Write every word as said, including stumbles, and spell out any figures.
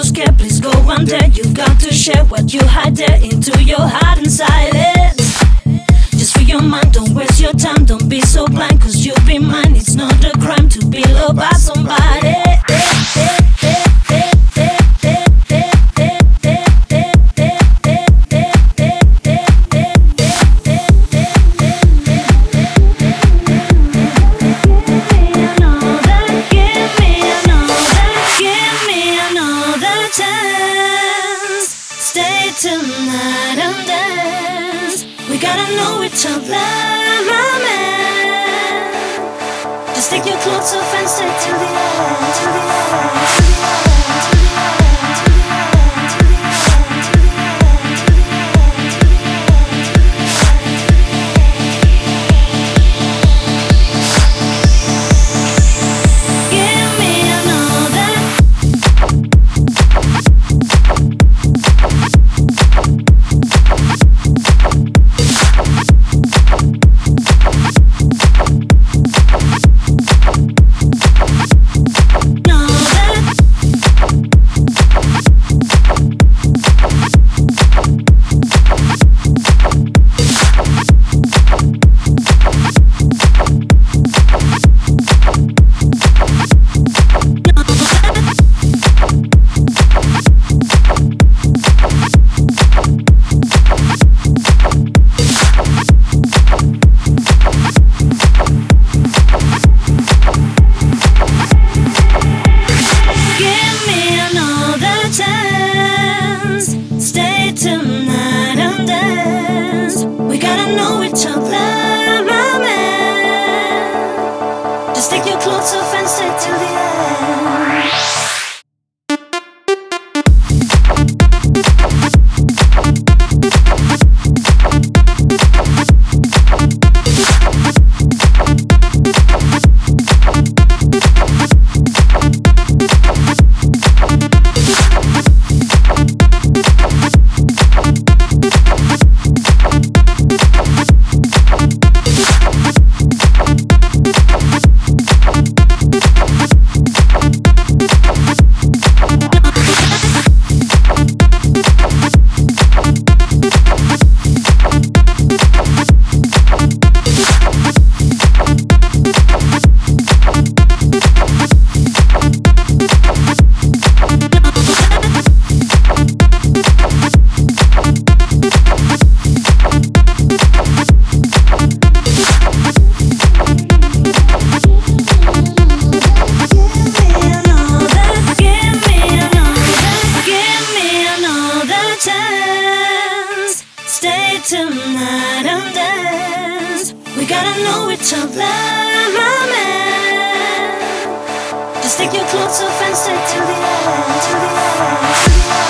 scared, please go under. You've got to share what you hide there into your heart and silence. Just free your mind, don't waste your time, don't be so blind, cause you'll be mine. It's not a crime to be loved by somebody. Tonight and dance. We gotta know each other, my man. Just take your clothes off and stay till the end, till the end, till the end, till the end, till the end, till the end, till the end, till the end, till the end. Give me another. Tonight and dance. We gotta know each other, my man. Just take your clothes off and stay till the end. Tonight and dance. We gotta know each other, my man. Just take your clothes off and stay till the end, till the end, till the end.